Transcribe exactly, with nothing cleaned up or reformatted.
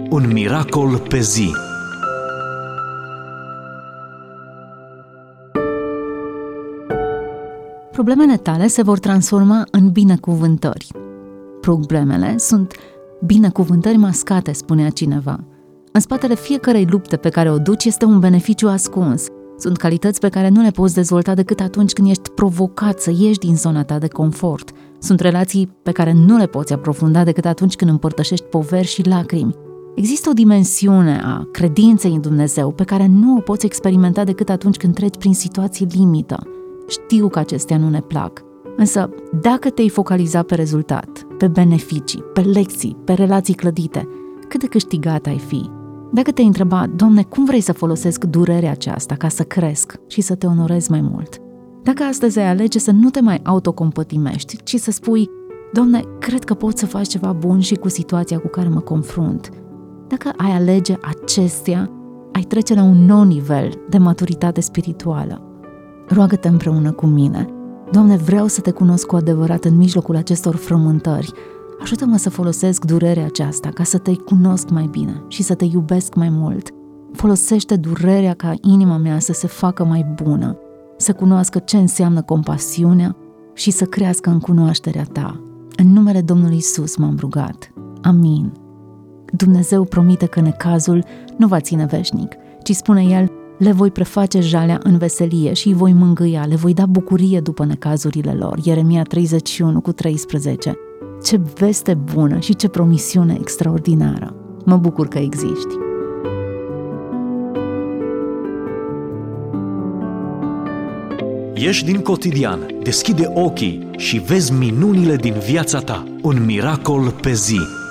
Un miracol pe zi. Problemele tale se vor transforma în binecuvântări. Problemele sunt binecuvântări mascate, spunea cineva. În spatele fiecărei lupte pe care o duci este un beneficiu ascuns. Sunt calități pe care nu le poți dezvolta decât atunci când ești provocat să ieși din zona ta de confort. Sunt relații pe care nu le poți aprofunda decât atunci când împărtășești poveri și lacrimi. Există o dimensiune a credinței în Dumnezeu pe care nu o poți experimenta decât atunci când treci prin situații limită. Știu că acestea nu ne plac, însă dacă te-ai focaliza pe rezultat, pe beneficii, pe lecții, pe relații clădite, cât de câștigat ai fi? Dacă te-ai întreba, Doamne, cum vrei să folosesc durerea aceasta ca să cresc și să te onorezi mai mult? Dacă astăzi ai alege să nu te mai autocompătimești, ci să spui, Doamne, cred că poți să faci ceva bun și cu situația cu care mă confrunt. Dacă ai alege acestea, ai trece la un nou nivel de maturitate spirituală. Roagă-te împreună cu mine. Doamne, vreau să te cunosc cu adevărat în mijlocul acestor frământări. Ajută-mă să folosesc durerea aceasta ca să te cunosc mai bine și să te iubesc mai mult. Folosește durerea ca inima mea să se facă mai bună, să cunoască ce înseamnă compasiunea și să crească în cunoașterea ta. În numele Domnului Iisus m-am rugat. Amin. Dumnezeu promite că necazul nu va ține veșnic, ci spune El, le voi preface jalea în veselie și îi voi mângâia, le voi da bucurie după necazurile lor. Ieremia treizeci și unu cu treisprezece. Ce veste bună și ce promisiune extraordinară! Mă bucur că existi! Ieși din cotidian, deschide ochii și vezi minunile din viața ta. Un miracol pe zi.